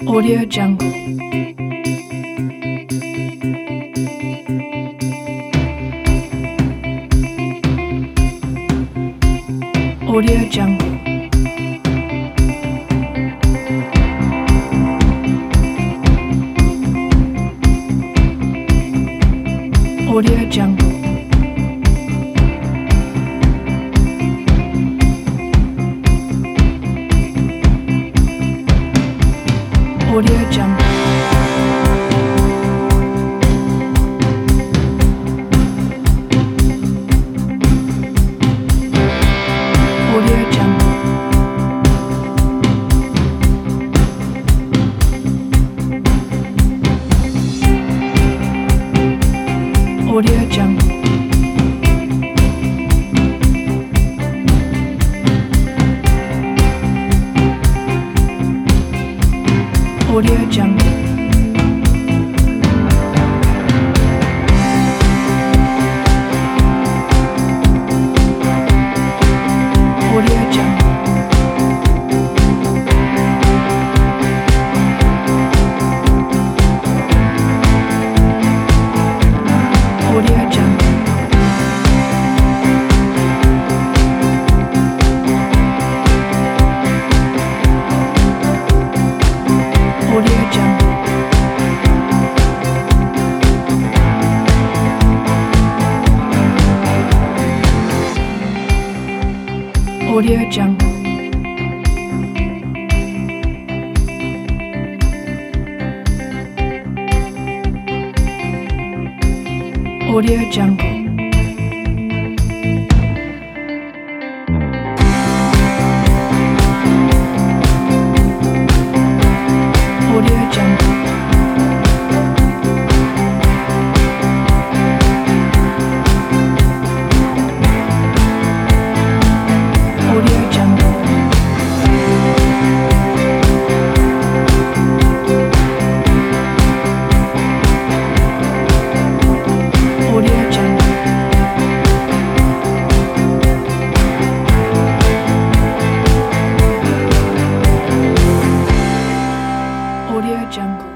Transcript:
Audio Jungle. Audio Jungle. Audio Jungle. Audio Jungle. Audio Jungle. Audio Jungle. Audio Jungle. Audio Jungle. Audio Jungle. Audio Jungle. Audio Jungle. Audio Jungle. Audio Jungle. Audio Jungle. Audio Jungle. Audio Jungle.